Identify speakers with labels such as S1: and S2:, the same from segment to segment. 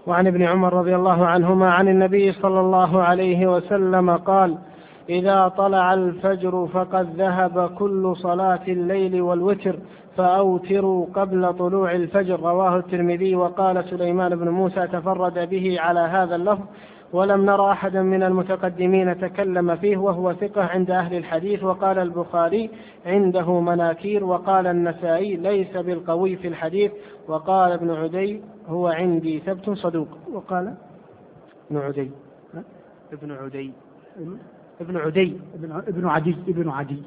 S1: وعن ابن عمر رضي الله عنهما عن النبي صلى الله عليه وسلم قال: إذا طلع الفجر فقد ذهب كل صلاة الليل والوتر فأوتروا قبل طلوع الفجر. رواه الترمذي. وقال سليمان بن موسى تفرد به على هذا اللفظ، ولم نرى أحدا من المتقدمين تكلم فيه، وهو ثقة عند أهل الحديث. وقال البخاري عنده مناكير. وقال النسائي ليس بالقوي في الحديث. وقال ابن عدي هو عندي ثبت صدوق. وقال
S2: ابن عدي.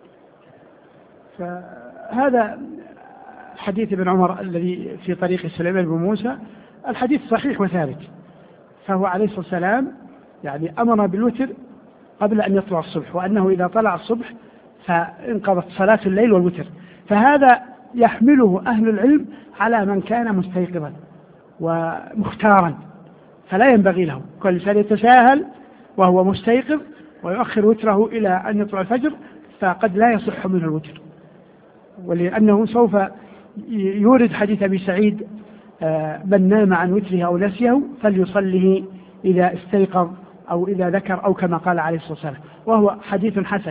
S2: فهذا حديث ابن عمر الذي في طريق سليمان بن موسى الحديث صحيح وثابت، فهو عليه الصلاة والسلام يعني أمر بالوتر قبل أن يطلع الصبح، وأنه إذا طلع الصبح فانقضت صلاة الليل والوتر. فهذا يحمله أهل العلم على من كان مستيقظا ومختارا، فلا ينبغي له كل إنسان يتساهل وهو مستيقظ ويؤخر وتره إلى أن يطلع الفجر، فقد لا يصح منه الوتر. ولأنه سوف يورد حديث أبي سعيد: من نام عن وتره أو نسيه فليصله إذا استيقظ أو إذا ذكر، أو كما قال عليه الصلاة والسلام، وهو حديث حسن.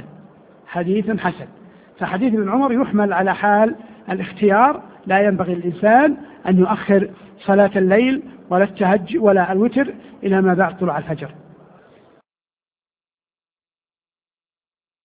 S2: فحديث ابن عمر يحمل على حال الاختيار، لا ينبغي الإنسان أن يؤخر صلاة الليل ولا التهجد ولا الوتر إلى ما بعد طلوع الفجر.